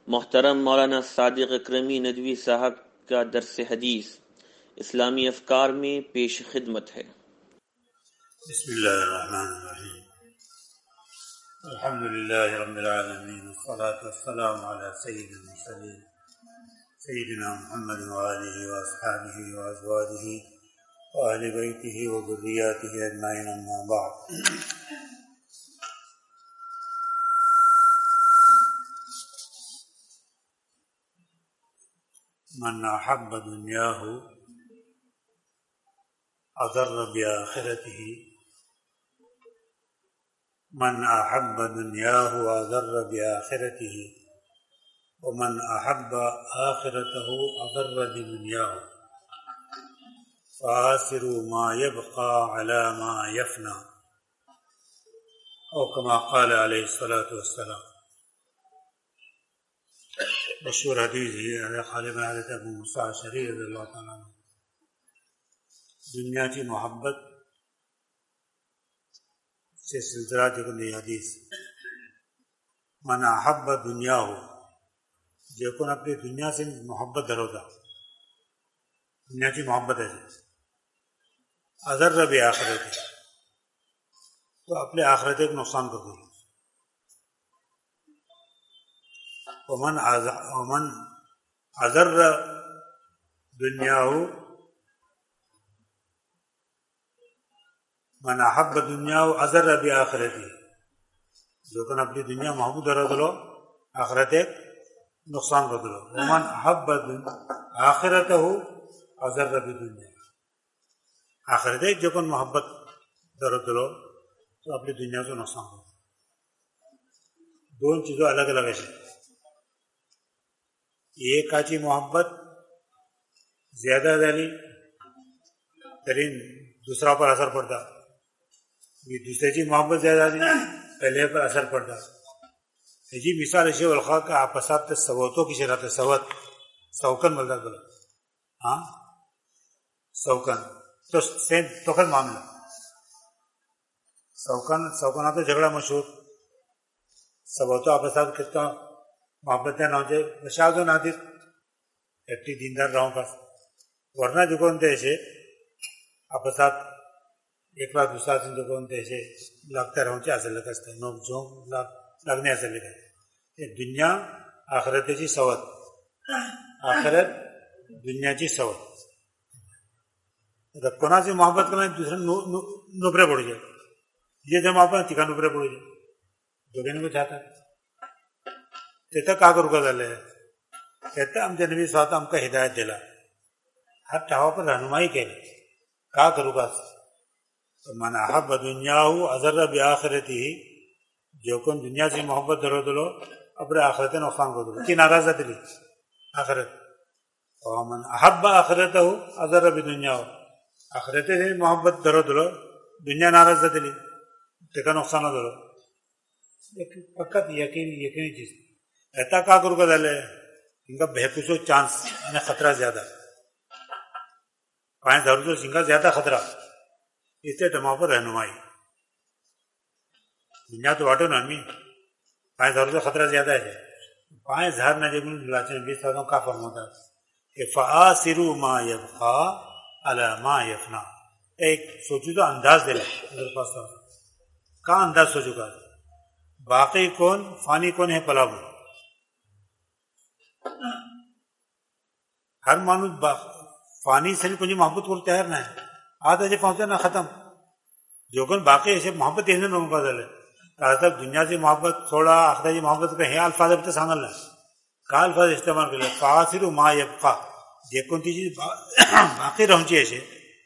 محترم مولانا صادق اکرمی ندوی صاحب کا درس حدیث اسلامی افکار میں پیش خدمت ہے۔ بسم اللہ الرحمن الرحیم، الحمد للہ رب العالمین، والصلاة والسلام علی سید المرسلین سیدنا محمد وآلہ واصحابہ وازواجہ وآل بیتہ وذریاتہ اجمعین، اما بعد۔ من احب دنیاہ اضر بآخرتہ، من احب دنیاہ اضر بآخرتہ، ومن احب آخرتہ اضر بدنیاہ، فآثر ما يبقى على ما يفنى، او کما قال علیہ الصلاۃ والسلام۔ مشہور حدیث ہے غالب حضرت ابو موسیٰ اشعری رضی اللہ تعالیٰ عنہ، دنیا کی محبت سے سلسلہ جو حدیث، من احب دنیا ہو، جو کون اپنی دنیا سے محبت درودا، دنیا کی محبت ہے اضر بآخرت، تو اپنے آخرت کو نقصان کر دو۔ ومن اضر دنیا ہو، من احب دنیا ہو اضر بآخرتی، جو کن اپنی دنیا محبوب درو دلو آخرت نقصان کر دلو۔ ومن احب آخرت ہو اضر بدنیا، آخرت جو کن محبت درو دلو تو اپنی دنیا کو نقصان کر دلو۔ دونوں چیزوں الگ الگ ہے۔ ایک کاچی محبت زیادہ دلی ترین دوسرا پر اثر پڑتا، یہ دوسرے کی محبت زیادہ دی پہلے پر اثر پڑتا۔ جی مثال ایسے الخا کا آپس آپ سوتوں کی شرح سوت سوکن ملتا بلا، ہاں سوکن تو سیم توکن معاملہ، سوکن آپ تو جھگڑا مشہور، سوتوں آپس آپ کتنا محبت نہ ہوتے بشاغ و نادر ایکٹی دیندار رہوں کا، ورنہ جو کون تھے ایسے آپس آپ ایک بار دوسرا دن جو کون تھے ایسے لگتا رہوں چاہے اصل لگتا ہے، نوک جھونک لگنے اصل لگتا ہے۔ دنیا آخرت کی سوت، آخرت دنیا کی سوت، اگر کونا سے محبت کرنا دوسرے نوبرے پڑ جائے، یہ جب محبت تکا نوبرے پڑ جائے جو کہنے کو چاہتا ہے کہتا کا کرو گا دلے، کہتا ہم جنبی سوات ہم کا ہدایت دلا، ہر ٹھاؤ پر رہنمائی کے لئے کا کرو گا۔ من احب دنیا ہو اضر بآخرتی، جو کن دنیا سے محبت درو دلو اپنے آخرت نقصان کو دلو کی ناراض دلی آخرت، ومن احب آخرت ہو اضر بدنیا ہو، آخرت سے محبت درو دلو دنیا ناراض دلی تکا نقصان دلو۔ فقط یقینی چیز ایتا کا کرو گا دلے ان کا بہپوسو چانس انہیں خطرہ زیادہ، پائیں ضرورتوں سے ان کا زیادہ خطرہ، اس سے ٹما پر رہنمائی دنیا تو واٹو نا می پائیں ضرورتوں خطرہ زیادہ ہے، پائیں زہر نہ جب لاچن بیس ساتھوں کا فرماتا کہ فآثروا ما یبقى علی ما یفنا، ایک سوچو تو انداز دے لیں میرے پاس کا انداز سوچو کا باقی کون فانی کون ہے پلاو، ہر مانوس فانی سے کچھ محبت کو تیار نہ ہے، آدھا جب پہنچا نہ ختم، جو کن باقی ایسے محبت ایسے نہ مقدر ہے، تک دنیا سے محبت تھوڑا آخرت کی محبت کا ہے الفاظ اب تو سانگل ہے کا الفاظ استعمال کر لیں، فآثر ما یبقى، جو کن چیز باقی رہوں چی ایسے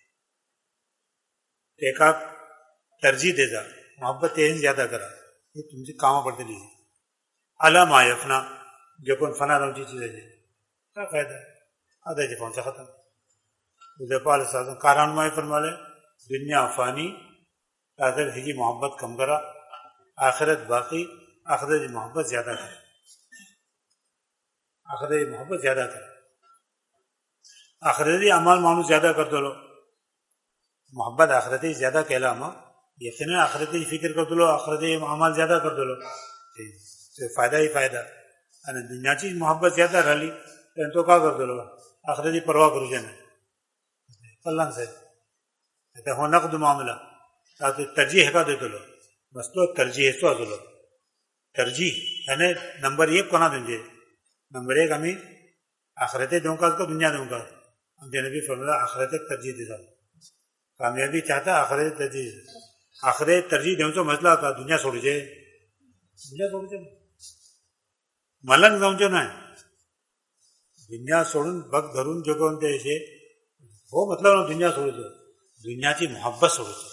ایک ترجیح دے دا محبت ایسے زیادہ کرا، یہ تم سے کامہ پڑھتے لیجیے، علی ما یفنا، جو کن فنا رہوں چی چیز ہے کیا فائدہ ہے، آدھا جب پہنچا ختم۔ حضرت پاک علیہ السلام کارانمائی فرما لے دنیا فانی، آخرت کی محبت کم کرا، آخرت باقی، آخرت کی محبت زیادہ کرا، آخرت کی محبت زیادہ کرا، آخرتی عمال مانو زیادہ کر دو لو، محبت آخرتی زیادہ کہلا ما یقیناً آخرتی فکر کر دو لو، آخرتی عمال زیادہ کر دو لو، فائدہ ہی فائدہ، आणि दुनियाची मोहब्बत ज्यादा राहिली तर तो का करतलो आखरेची परवा करूचे नाही कळलं साहेब आता हो नका मामला तरजीह हेका देतलो मसलो तरजीहेचो आसलो तरजीह आनी नंबर 1 कोणा तुमचे नंबर 1 आमी आखरेते दिवंक का दुनिया दिवंक आमचे नबी फरमायला आखरेतेक तरजीह दिता कामयाबी चाहता आखरे तरजीह आखरे तरजीह दिवचो मसलो आता दुनिया सोडचे मलंग जावचे नाही दुनिया सोडून बग धरून जगोवन ते अशे हो मतलब ना दुनिया सोडचो दुनियाची मोहब्बत सोडची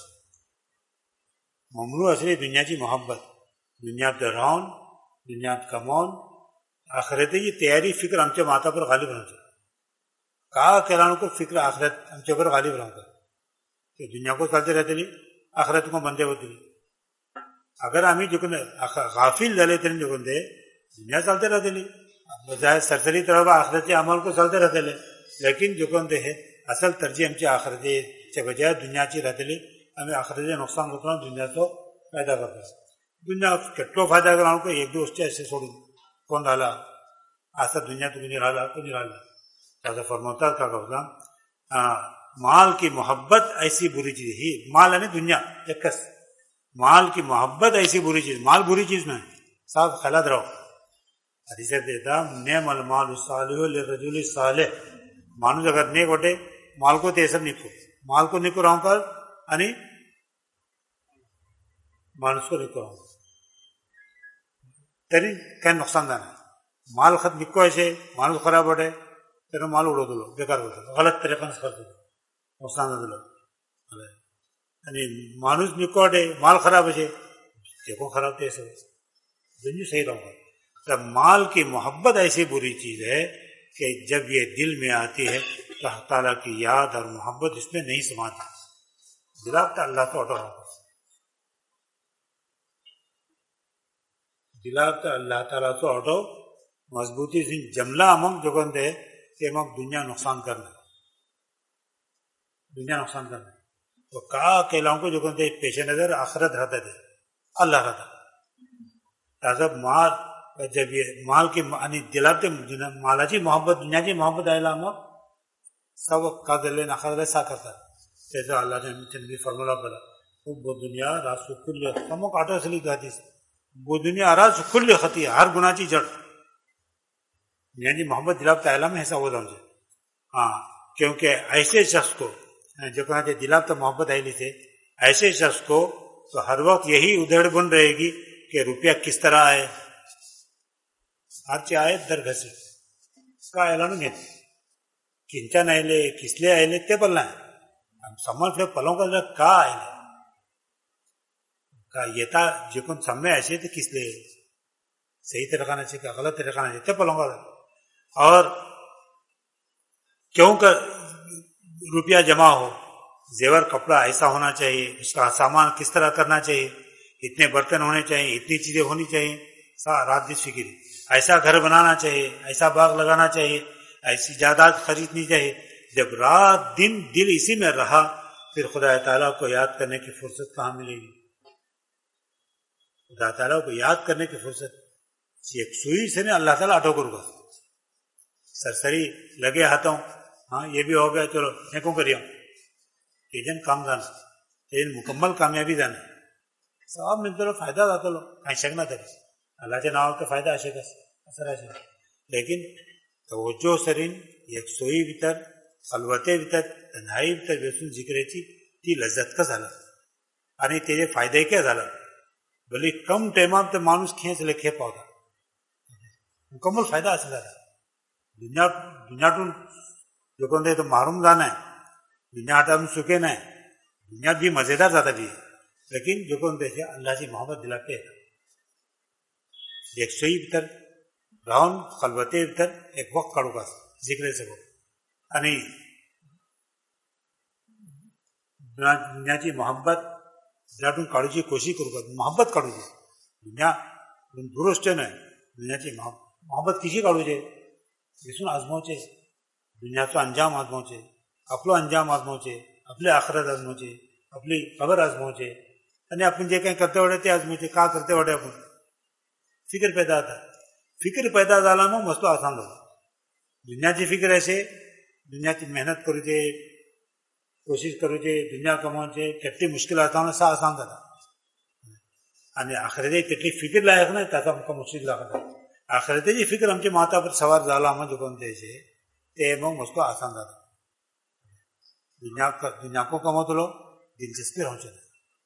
ममनू असली दुनियाची मोहब्बत दुनियात रावन दुनियात कमावन आखरेतेची तयारी फिक्र आमच्या माथा पर घालीब रावची का केला को फिक्र आखरेत आमच्या पर घालीब रावता ते दुनिया को चलते रहतली आखरेत को बंदे होतली अगर आम्ही जिकून गाफिल झाले तरी जिकून ते दुनिया चलते रहतली बजाय सरसरी तरफ आखरती अमल को चलते रहते लेकिन जिकून ते है असल तरजीह आमची आखरतीच्या बजाय दुनियाची रहतली आम्ही आखरतीचे नुकसान करतो दुनियाचो फायदा करतो दुनिया केटलो फायदा करा को एक दिवसचे असे सोडून कोण राहिला असा दुनियात कोणी राहिला त्याचा फरमावतात का करता माल की मोहब्बत ऐसी बुरी चीज ही माल आणि दुनिया एकच माल की मोहब्बत ऐसी बुरी चीज माल बुरी चीज नहीं साफ ख्यालात रहो हदीस देता नेमल माल सालिह लिरजुल सालिह माणूस अगर नेक वाटे माल को ते सब निको माल को निको राहूं कर आणि माणूस को निको राहूं तरी काय नुकसान नाही माल खत निको असे माणूस खराब वाटे तर माल उडवतो बेकार होतो गलत तरीकाने करतो नुकसान दिलं आणि माणूस निको वाटे माल खराब असे ते को खराब ते सब दुनिया सही रहूंगा तो माल की मोहब्बत ऐसी बुरी चीज है कि जब ये दिल में आती है तो अल्लाह ताला की याद और मोहब्बत इसमें नहीं समाती दिलाता अल्लाह तो ऑटो दिलाता अल्लाह ताला तो ऑटो मजबूती से जमला अमक जो दे कि अमक दुनिया नुकसान करना तो कहा अकेलाओं को जो दे पेश नजर आखरत रहता थे अल्लाह रहता ताजा माल जब ये माल की दिलाते मालाची मोहब्बत दुनियाची मोहब्बत आयला मग सब का दिले नाखरले सा करता त्याचा अल्लाहने फॉर्म्युला बोला वो दुनिया रासु कुल्ल समक आटो असली हदीस वो दुनिया रासु कुल्ल खती हर गुनाची जड़ दुनियाची मोहब्बत दिलाते आयला में ऐसा हो जाए हाँ क्योंकि ऐसे शख्स को जो कहते दिलाते मोहब्बत आयली से ऐसे शख्स को तो हर वक्त यही उधेड़ बन रहेगी कि रुपया किस तरह आए आजचे आहेत दर घसे का ऐलानू घेत किंचा आयले किसले आयले ते पण नाही समज पलंग का आयले का येता जे कोण समय ऐसे ते किसले सही तरीका से का गलत तरीका से ते पलंग और क्यों कर रुपया जमा हो जेवर कपड़ा ऐसा होना चाहिए उसका सामान किस तरह करना चाहिए इतने बर्तन होने चाहिए इतनी चीजें होनी चाहिए रात दिन फिक्र ऐसा घर बनाना चाहिए ऐसा बाग लगाना चाहिए ऐसी जायदाद खरीदनी चाहिए जब रात दिन दिल इसी में रहा फिर खुदा ताला को याद करने की फुर्सत कहाँ मिलेगी खुदा ताला को याद करने की फुर्सत एक सुई से नहीं अल्लाह ताला अटो करूंगा सरसरी लगे हाथों हाँ ये भी हो गया चलो फेंको करियो जन काम जाना मुकम्मल कामयाबी जाना सब मिलते फायदा जाता लो काही शकना तरी अल्लाहच्या नावाचा फायदा असे असं लेकिन तवज्जो सरीन एक सोयी भितर खलवते भितर तन्हाई भितर बसून जिकरेची ती लज्जत का झाला आणि त्याचे फायदे काय झाला भले कम टायमात तर माणूस खेचले खेप पावता मुकम्मल फायदा असा झाला दुनियातून जो कोणते तो मारून जाणार दुनिया हातातून सुखे नाही दुनियात भी मजेदार जाता भी लेकिन जो कोणते अल्लाहची मोहब्बत दिलाते एक सोयी भीतर राहून खलबते भीतर एक वक्त काढू का जिंकले सगळं आणि दुनियाची मोहब्बत त्यातून काढूची कोशिश करू का मोहब्बत काढूची दुनिया दुरुस्त नाही दुनियाची मोहब्बत कशी काढूचे दिसून आजमावचे दुनियाचो अंजाम आजमावचे आपलो अंजाम आजमावचे आपले आखरत आजमावचे आपली खबर आजमावचे आणि आपण जे काही करते वाटे ते आजमावचे का करते वाटे आपण फिक्र पैदा होता फिक्र पैदा जाला मग मस्त आसान जाता. दुनियाची फिक्र असे, दुनियाची मेहनत करूचे, कोशिश करूचे, दुनिया कमवचे, केटली मुश्किल आता सा आसान जाता. आणि आखरेते तितली फिक्र लायक नाही ताका आमकां मुश्किल लागता. आखरेतेची फिक्र आमची माथापर सवार जाला म्हणजे कोण तेचे ते मग मस्त आसान जाता. दुनियाको कमवतलो दिलचस्पी रावचे ना.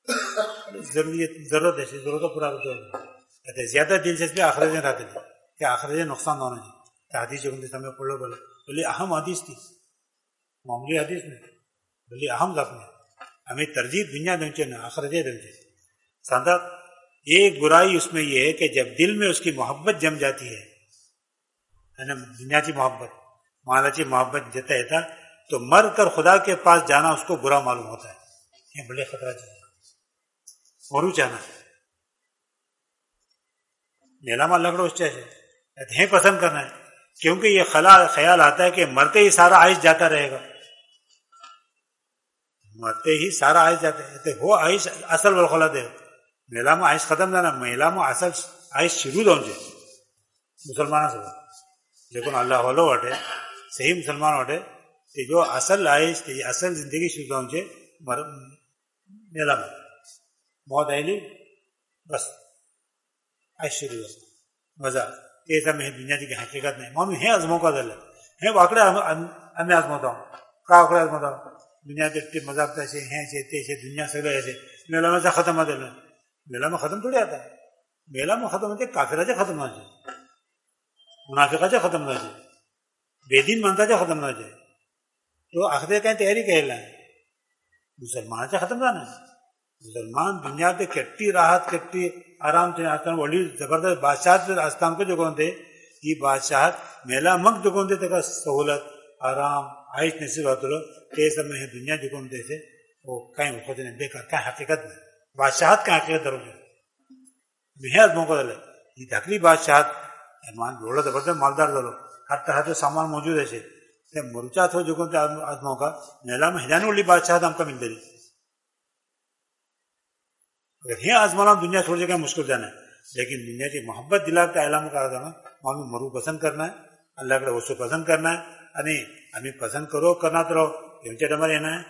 जरूरत अशी जरूरत पुरा करतो ज्यादा दिलचस्पी आखरेते राहतली ते आखरेते नुकसान जावनाचे. त्या हादीस म्हणजे તમે पडलो बोला बोली अहम हदीस थी, मामूली हदीस नहीं, बोली अहम जात नहीं. हमें तरजीह दुनिया देंचे ना आखरते देंचे. सांदा एक बुराई उसमें ये है कि जब दिल में उसकी मोहब्बत जम जाती है ना, दुनियाची मोहब्बत, मालाची मोहब्बत जता येता तो मर कर खुदा के पास जाना उसको बुरा मालूम होता है. ये बड़े खतरा चीज मरू जाना मेला माल लकड़ो उससे है पसंद करना है, क्योंकि ये ख्याल आता है कि मरते ही सारा आयुष जाता रहेगा. मरते ही सारा आयुष जाता है. वो आयुष असल वलखला दे मेला में आयुष खत्म जाना, मेला में असल आयुष शुरू जाऊंचे. मुसलमान जो अल्लाह वालो वाटे सही मुसलमान वाटे ते जो असल आयुष ते असल जिंदगी शुरू जाऊंचे मेला में मौत आयली बस आयुष शुरू जाऊ मजा ते समय दुनियाची काही हकीकत नाही. म्हणून हे आजमोका झालं. हे वाकडे आम्ही आजमवतो का वाकडे आजमवतो. दुनिया ते मजाक तसे हे ते दुनिया सगळे असे मेलामाचा खतम झालं. मेलामा खतम थोडी आता. मेलामा खतम होते काफिराचे खतम व्हायचे, मुनाफिकाचे खतम व्हायचे, बेदीन माणसाचे खतम व्हायचे. तो आखरे काही तयारी केली नाही. मुसलमानाचे खतम जाणार. मुसलमान दुनिया ते केट्टी राहत केट्टी आराम से आसताना व्हडली जबरदस्त बादशाह आसताना जो कोणते ही बादशाह मेला मग जो कोणते त्याका सवलत आराम आयुष नसीब होतलो ते समय हे दुनिया जो कोणते वो काही होत नाही, बेकार काय हकीकत नाही. बादशाहात काय हकीकत धरून हे आज मोकळं झालं. ही धाकली बादशाहात एवढं जबरदस्त मालदार झालो, हात हात सामान मौजूद असे ते मरुच्या थो जो कोणते आज मोका मेला मग ह्याने व्हडली बादशाहात आमकां मिळतली. हे आजमाना दुनिया थोड़ी जगह मुश्किल जाना है, लेकिन दुनिया की मोहब्बत दिला के आलम का जाना मालूम मरू पसंद करना है, अल्लाह के वस्तु पसंद करना है. आणि आम्ही पसंद करो करना तो रहो यांच्या टायमार येना है.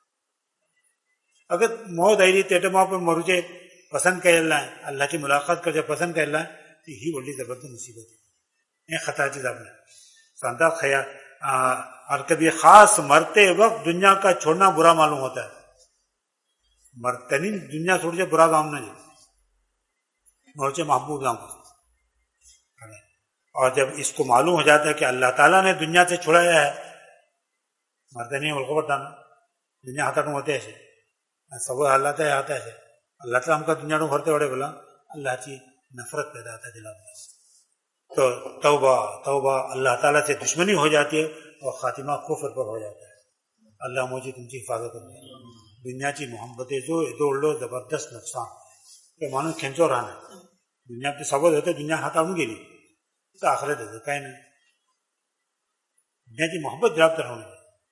अगर मौत आयली त्या टायमा पण मरूचे पसंद केलेला आहे, अल्लाहची मुलाकात करचे पसंद केलेला आहे, ती ही व्हडली जबरदस्त मुसीबत है. हे खतराची जाब नाही. सांता खया और कभी खास मरते वक्त दुनिया का छोड़ना बुरा मालूम होता है. मरतनी दुनिया छोड़ के बुरा काम नहीं मोचे महबूब काम. और जब इसको मालूम हो जाता है कि अल्लाह ताला ने दुनिया से छुड़ाया है, मरतनी उनको बताना दुनिया हाथ होते ऐसे सब अल्लाह तय आता है. अल्लाह ताला हमका दुनिया को भरते बड़े बोला अल्लाह की नफरत पैदा आता है दिला. तो तौबा तौबा अल्लाह ताला से दुश्मनी हो जाती है और खातिमा कुफर पर हो जाता है. अल्लाह मुझे तुमची हिफाजत करे. दुनियाची मोहब्बतेचो येदो जबरदस्त नुकसान ते माणूस खेंचो राहणार. दुनिया ते सगळं होतं, दुनिया हाताळून गेली तर आखरत होतं काय नाही. दुनियाची मोहब्बत जबाबदार होणे.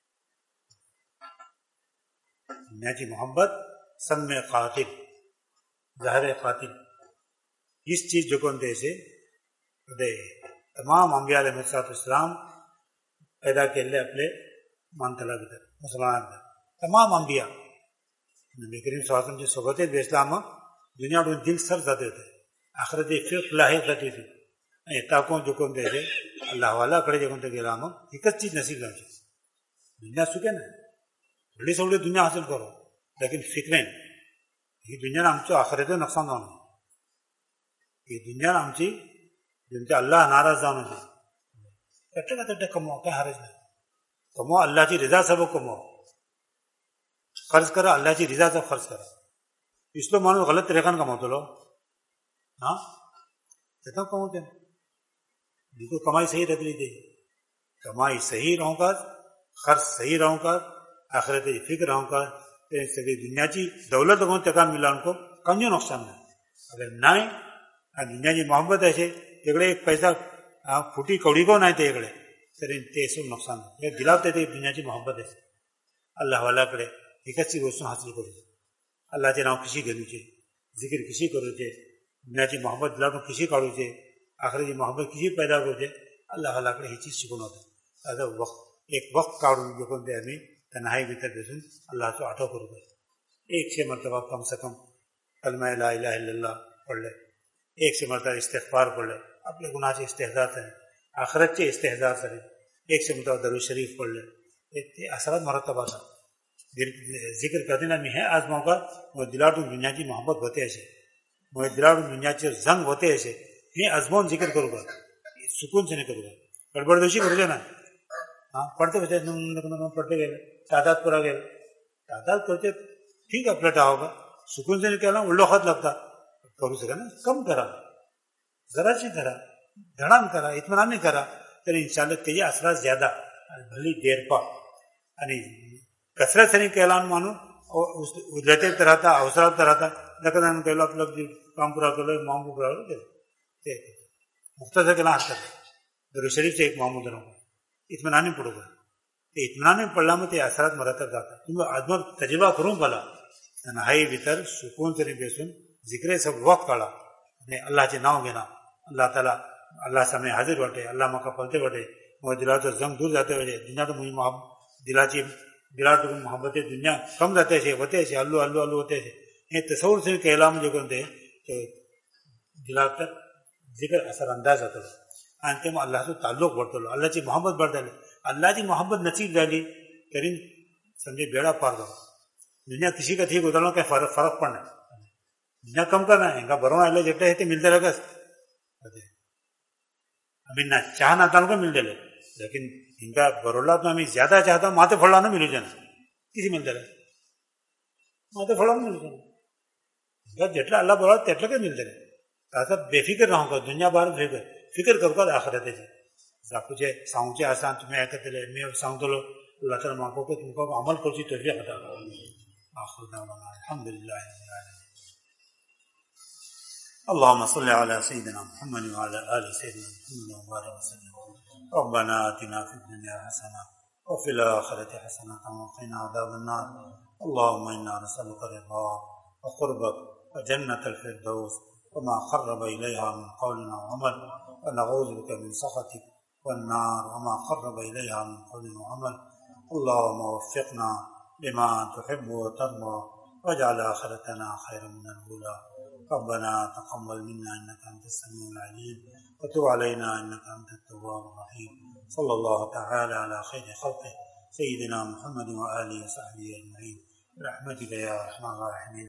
दुनियाची मोहब्बत सम्य कातिल ज़ाहिर कातिल इस चीज जो कोणते से तमाम अंबिया अलैहिस्सलाम पैदा केले आपले मानतला भीतर मुसलमानांना तमाम अंबिया नबी करीम सल्लल्लाहु अलैहि वसल्लम सोबत बेसला मग दुनियाकडून दिल सर जाते होते. आखरत फिक्र लाहीक जाती होती. आणि टाकून जो कोणते अल्लाहवालाकडे जे कोणते गेला मग एकच चीज नसीब लागते. दुनिया सुखे ना थोडी सगळी दुनिया हासिल करो, लेकिन फिक्रेन ही दुनिया आमचं आखरेचं नुकसान जाऊ नये. ही दुनिया आमची जिनसे अल्लाह नाराज जाऊ नये. तट्टे का तट्टे कमवा, काय हरज नाही. कमवा अल्लाहची रिजा सब कमवा. खर्च करा अल्लाहची रिजाचा खर्च करा. इसलो माणूस गलत तरीकान कमवतलो हा त्याचा कमवते बिल्कुल कमाई सही रखली ते. कमाई सही रहूंका, खर्च सही रहूंका, आखिरतेची फिक्र रहूंका, ते सगळी दुनियाची दौलत होऊन त्याका मिळालं को कमी नुकसान नाही. अगर नाही दुनियाची मोहब्बत असे इकडे एक पैसा फुटी कवडी को नाही ते इकडे तरी ते सब नुकसान नाही. दिलावते ते दुनियाची मोहब्बत आहे. अल्लाहवालाकडे एकच वस्तू हासिल करूचे, अल्लाहचे नाव कशी घेऊचे, जिकीर कशी करूचे, दुनियाची मोहब्बत दिला खिशी काढूचे, آخری محبت کسی پیدا کرتے اللہ اللہ کڑے ہی چیز سکون ہوتا ہے وقت ایک وقت کاڑوں جو کنتے آدمی تنہائی بھیتر بیسن اللہ تو آٹو کرو گئے ایک سے مرتبہ کم سے کم کلمہ لا الہ الا اللہ پڑھ لے ایک سے مرتبہ استغفار پڑھ لے اپنے گناہ سے استحضار کریں آخرت سے استحضار کریں ایک سے مرتبہ درود شریف پڑھ لے اثرات مرتبہ تھا ذکر کرنے میں ہے آج موقع وہ دلاڑوں دنیا کی محبت ہوتے ایسے وہ دلاڑوں دنیا کے زنگ ہوتے ایسے یہ ازمون ذکر کرو گا سکون سے نہیں کرو گا گڑبڑ دوشی کرو گے نا ہاں پڑھتے بچے پڑھتے گئے تعداد پورا گئے تعداد کرتے ٹھیک ہے پلٹا ہوگا سکون سے نہیں کہنا الو خط لگتا کرو سکا نا کم کرا ذرا سے کرا دھڑام کرا اطمینان نہیں کرا تو انشاءاللہ تیجے اثرات زیادہ بھلی دیر پا یعنی کثرت سے نہیں کہلان مانو رہتے رہتا اوسرات رہتا لیکن کہلو آپ لوگ کام پورا کر لو مام کو پورا کرو مختصر کہنا حد کرتے درود شریف سے ایک معمول دروں گا اطمینان نہیں پڑھو گا اطمینان میں پڑھنا میں تو اثرات مرتب جاتا تم آدمی تجربہ کروں بلا تنہائی بھیتر سکون سے نہیں بیسن ذکر سب وقت کاڑا اللہ سے ناؤ گینا اللہ تعالیٰ اللہ سامنے حاضر بٹے اللہ مکہ پلتے بٹے مجھے دلا تو زنگ دور جاتے ہوئے دنیا تو مجھے دلاچی دلا تو محبت دنیا کم جاتے سے ہوتے سے الو الو الو ہوتے سے یہ تصور سے کہلا مجھے کرتے تو دلا کر ذکر اثر انداز آتا ہے انتے میں اللہ سے تعلق بڑھتا لو اللہ کی محبت بڑھتا لے اللہ کی محبت نصیب ڈالی کریں سمجھے بیڑا پار دو دنیا کسی کا ٹھیک ادھر کہ فرق پڑنا دنیا کم کرنا ہے ان کا برونا اللہ جب ہے ملتے رہے گا ہمیں نہ چاہنا تھا کو مل دے لے لیکن ان کا برولا تو ہمیں زیادہ چاہتا ہوں ماتے پھڑا نہ ملو جانا کسی ملتے رہے ماتے پھڑا نہ ملو جانا جتنا اللہ بولا تیٹلا کے ملتے رہے تاکہ بے فکر رہوں گا دنیا بار فکر کرو گا آخرت ہے کچھ ساؤں سے آسان تمہیں آ کر میں ساؤں تو لو اللہ تعالیٰ ماں کو تم کو عمل کرتی تو بھی خطا آخر دعوانا الحمدللہ اللهم صل على سيدنا محمد وعلى آل سيدنا محمد وبارك وسلم ربنا آتنا في الدنيا حسنة وفي الآخرة حسنة وقنا عذاب النار اللهم إنا نسألك رضاك وقربك وجنة الفردوس وما قرب إليها من قول وعمل ونعوذ بك من سخطك والنار وما قرب إليها من قول وعمل اللهم وفقنا لما تحب وترضى واجعل آخرتنا خيرا من الأولى ربنا تقبل منا إنك أنت السميع العليم وتب علينا إنك أنت التواب الرحيم صلى الله تعالى على خير خلقه سيدنا محمد وآله وصحبه أجمعين برحمتك يا أرحم الراحمين